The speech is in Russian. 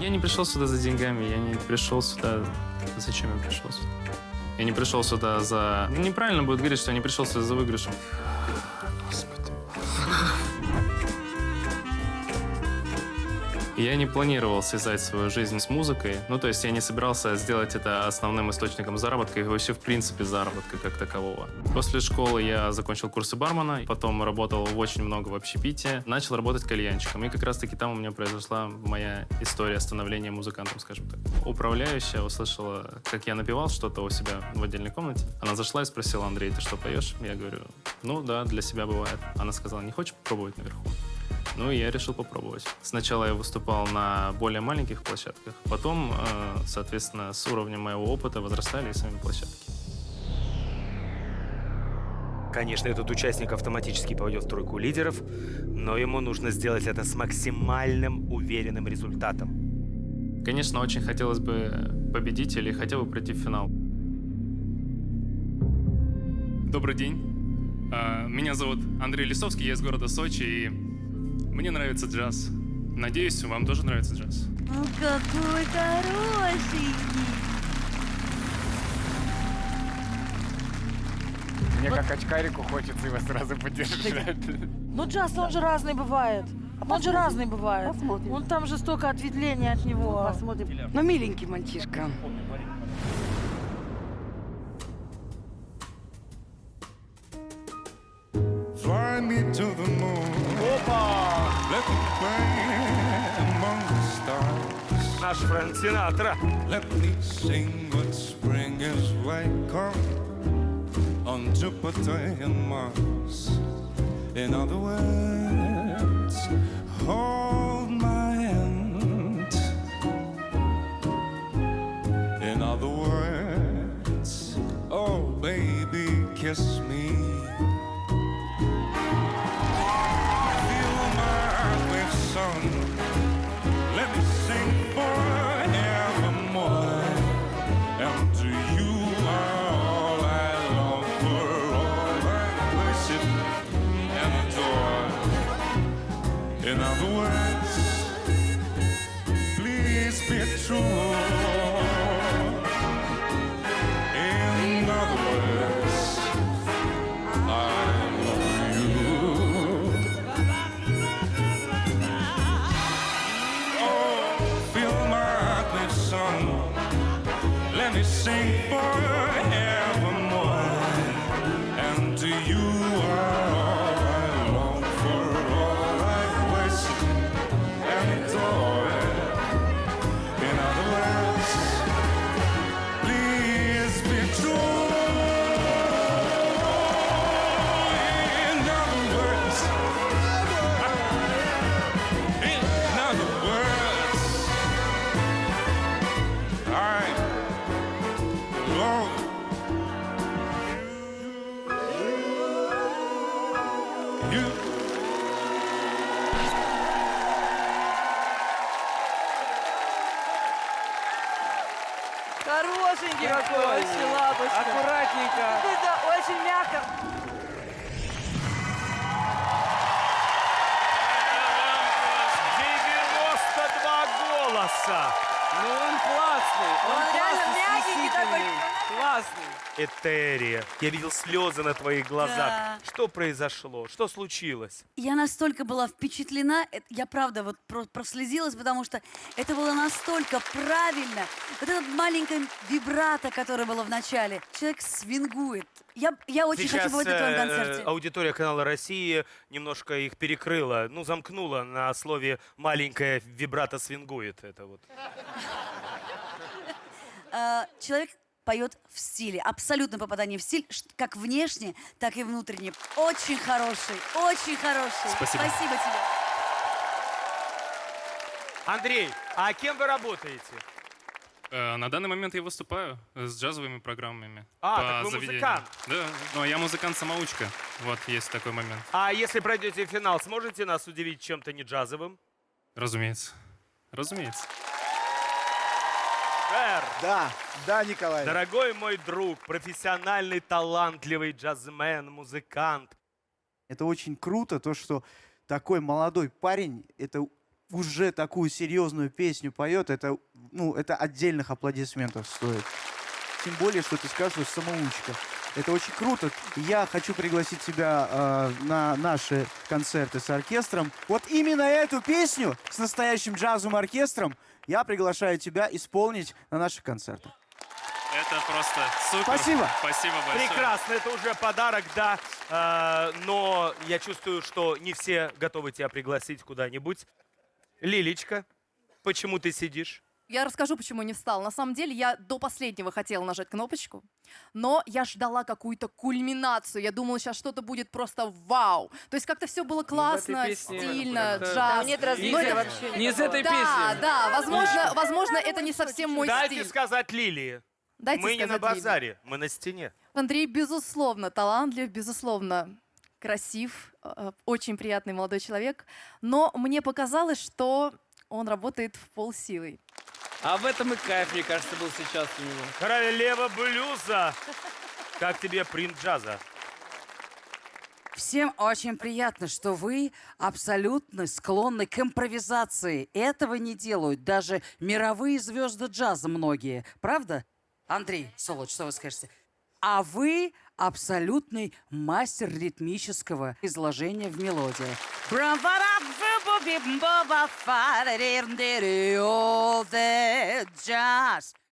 Я не пришел сюда за деньгами, я не пришел сюда... Зачем я пришел сюда? Я не пришел сюда за... Неправильно будет говорить, что я не пришел сюда за выигрышем. Господи. Я не планировал связать свою жизнь с музыкой. Ну, то есть я не собирался сделать это основным источником заработка и вообще, в принципе, заработка как такового. После школы я закончил курсы бармена, потом работал очень много в общепите, начал работать кальянщиком. И как раз-таки там у меня произошла моя история становления музыкантом, скажем так. Управляющая услышала, как я напевал что-то у себя в отдельной комнате. Она зашла и спросила: Андрей, ты что, поешь? Я говорю: ну да, для себя бывает. Она сказала: не хочешь попробовать наверху? Ну, и я решил попробовать. Сначала я выступал на более маленьких площадках, потом, соответственно, с уровнем моего опыта возрастали и сами площадки. Конечно, этот участник автоматически попадет в тройку лидеров, но ему нужно сделать это с максимальным уверенным результатом. Конечно, очень хотелось бы победить или хотя бы пройти в финал. Добрый день. Меня зовут Андрей Лисовский, я из города Сочи, и мне нравится джаз. Надеюсь, вам тоже нравится джаз. Ну, какой хорошенький. Мне как очкарику хочется его сразу поддержать. Ну, джаз, он же разный бывает. Он же разный бывает. Посмотрим. Вон там же столько ответвлений от него. Посмотрим. Ну, миленький мальчишка. Fly me to the moon. Let me play among the stars. Наш Фрэнк Синатра. Let me sing what spring is like on Jupiter and Mars. In other words, hold my hand. In other words, oh baby, kiss me. Son, let me sing forevermore. And to you all I long for, all I worship and adore. In other words, please be true. In other words, I love you. Son, let me sing forevermore. And to you are all I long for, all I worship and adore. In other words, please be true. In other words, in other words, I love you. Хорошенький какой, вообще лапочка. Аккуратненько. Это очень мягко. 92 голоса. Ну он классный. Он реально классный, мягенький такой. стеснительный, Классный. Этерия, я видел слезы на твоих глазах. Да. Что произошло? Что случилось? Я настолько была впечатлена, я правда вот прослезилась, потому что это было настолько правильно. Вот этот маленький вибрато, которое было в начале, человек свингует. Я очень хочу побывать на твоем концерте. Аудитория канала «Россия» немножко их перекрыла, ну, замкнула на слове «маленькая вибрато свингует». Это вот. Человек поет в стиле, абсолютно попадание в стиль, как внешне, так и внутренне. Очень хороший, очень хороший. Спасибо. Спасибо тебе. Андрей, а кем вы работаете? На данный момент я выступаю с джазовыми программами. А, по так вы заведениям. музыкант. Да, но я музыкант-самоучка. Вот, есть такой момент. А если пройдете в финал, сможете нас удивить чем-то не джазовым? Разумеется. Разумеется. Да, Николай. Дорогой мой друг, профессиональный, талантливый джазмен, музыкант. Это очень круто, то, что такой молодой парень, это уже такую серьезную песню поет, это, ну, это отдельных аплодисментов стоит. Тем более, что ты скажешь, что самоучка. Это очень круто. Я хочу пригласить тебя на наши концерты с оркестром. Вот именно эту песню с настоящим джазовым оркестром я приглашаю тебя исполнить на наших концертах. Это просто супер. Спасибо. Спасибо большое. Прекрасно, это уже подарок, да. Но я чувствую, что не все готовы тебя пригласить куда-нибудь. Лилечка, почему ты сидишь? Я расскажу, почему не встал. На самом деле, я до последнего хотела нажать кнопочку, но я ждала какую-то кульминацию. Я думала, сейчас что-то будет просто вау. То есть как-то все было классно, песне стильно, как-то- джаз. Там нет развития вообще. Не из этой Да, песни. да, возможно, это не совсем мой Дайте стиль. сказать Лилии. Дайте Мы не на сказать Лиле. базаре, мы на стене. Андрей, безусловно, талантлив, безусловно, красив, очень приятный молодой человек. Но мне показалось, что он работает в полсилы. А в этом и кайф, мне кажется, был сейчас у него. Королева блюза. Как тебе принт джаза? Всем очень приятно, что вы абсолютно склонны к импровизации. Этого не делают даже мировые звезды джаза многие. Правда? Андрей Солоч, что вы скажете? А вы абсолютный мастер ритмического изложения в мелодии. All the jazz.